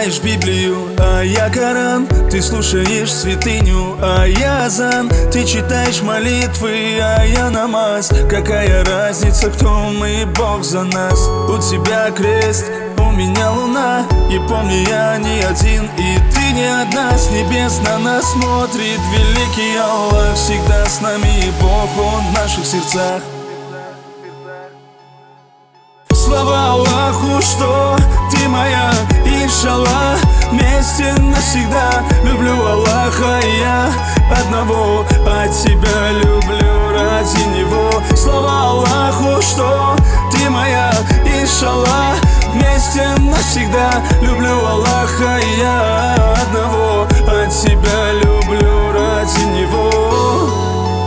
читаешь Библию, а я Коран. Ты слушаешь святыню, а я азан. Ты читаешь молитвы, а я намаз. Какая разница, кто мы, Бог за нас. У тебя крест, у меня луна. И помни, я не один, и ты не одна. С небес на нас смотрит великий Аллах. Всегда с нами, и Бог, Он в наших сердцах. Слава Аллаху, что ты моя, иншаллах, вместе навсегда. Люблю Аллаха, и я одного от тебя люблю ради Него. Слава Аллаху, что ты моя, иншаллах, вместе навсегда. Люблю Аллаха, и я одного от тебя люблю ради Него.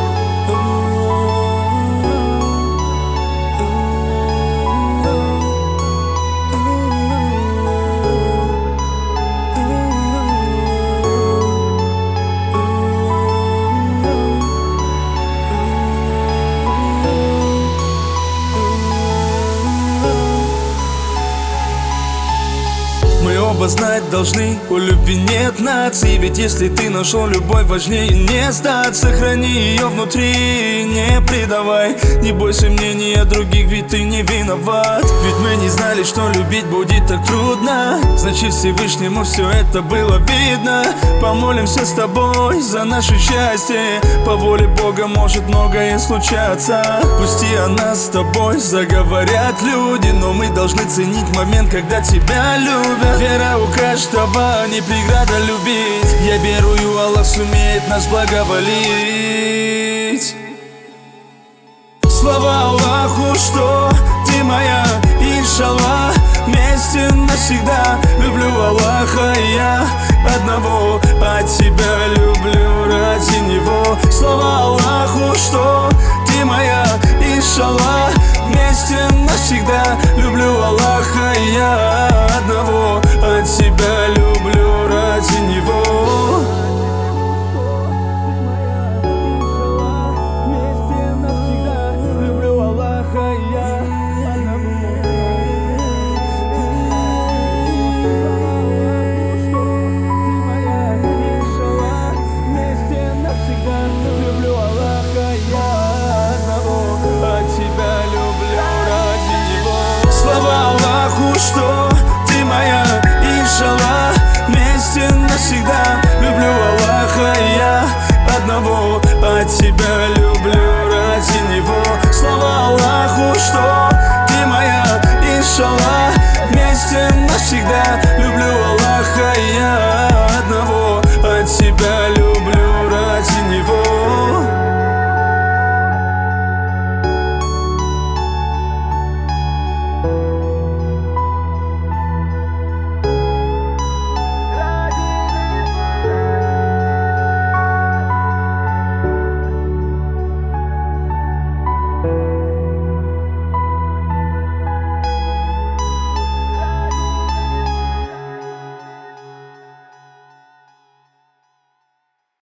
Мы оба знать должны, у любви нет наций. Ведь если ты нашел любовь, важнее не сдаться. Храни ее внутри, не предавай. Не бойся мнения других, ведь ты не виноват. Ведь мы не знали, что любить будет так трудно. Значит, Всевышнему все это было видно. Помолимся с тобой за наше счастье. По воле Бога может многое случаться. Пусти о нас с тобой заговорят люди, но мы должны ценить момент, когда тебя любят. Вера у каждого, не преграда любить. Я верую, Аллах сумеет нас благоволить. Слава Аллаху, что ты моя, иншаллах, вместе навсегда. Люблю Аллаха, и я одного от тебя люблю ради Него. Слава Аллаху, что ты моя, иншаллах, вместе навсегда. Люблю Аллаха, и я одного от тебя люблю ради Него. Что ты моя, иншаллах, вместе навсегда.